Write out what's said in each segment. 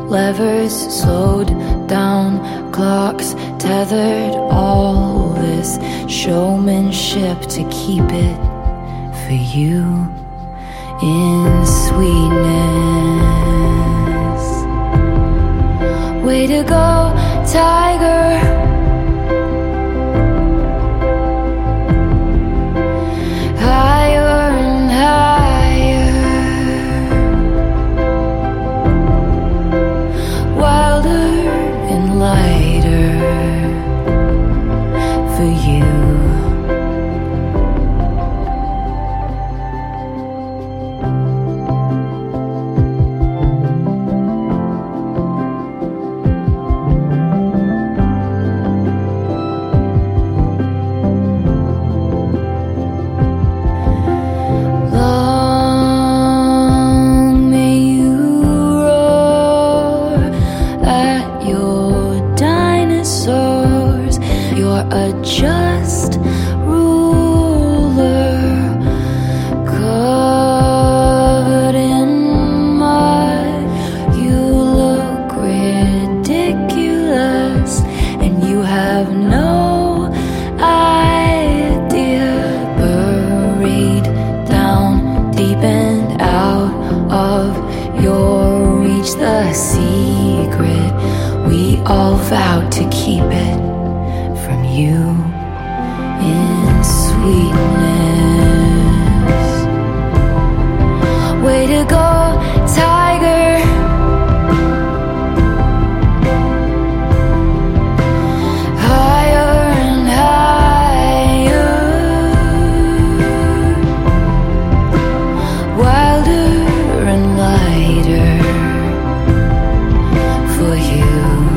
levers slowed down, clocks tethered, all this showmanship to keep it for you in sweetness. Way to go, tiger. Higher and higher, wilder and lighter for you. A just ruler, covered in mud. You look ridiculous, and you have no idea. Buried down deep and out of your reach, the secret we all vowed to keep it from you in sweetness. Way to go, tiger. Higher and higher, wilder and lighter for you.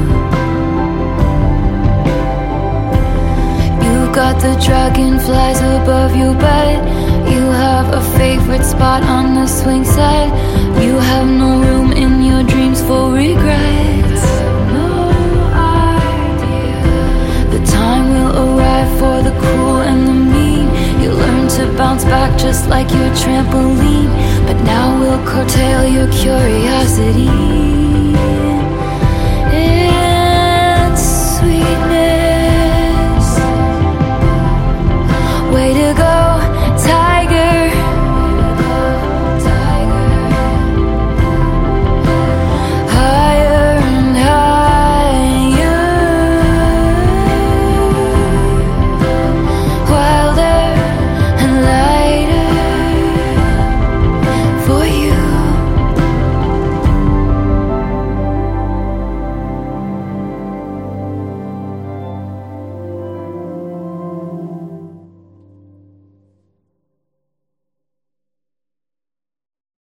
Got the dragonflies above your bed. You have a favorite spot on the swing set. You have no room in your dreams for regrets. No idea. The time will arrive for the cruel and the mean. You learn to bounce back just like your trampoline, but now we'll curtail your curiosity and sweetness. Way to go.